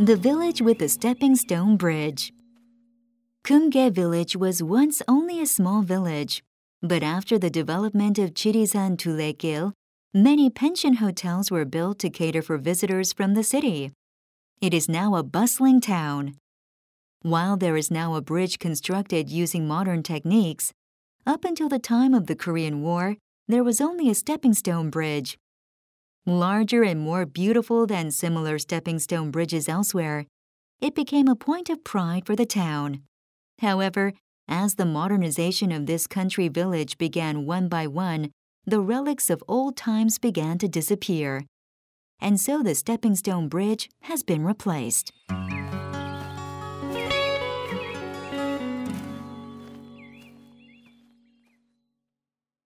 The Village with the Stepping Stone Bridge. Kumge Village was once only a small village, but after the development of Chirisan Tulekil, many pension hotels were built to cater for visitors from the city. It is now a bustling town. While there is now a bridge constructed using modern techniques, up until the time of the Korean War, there was only a stepping stone bridge. Larger and more beautiful than similar stepping stone bridges elsewhere, it became a point of pride for the town. However, as the modernization of this country village began one by one, the relics of old times began to disappear. And so the stepping stone bridge has been replaced.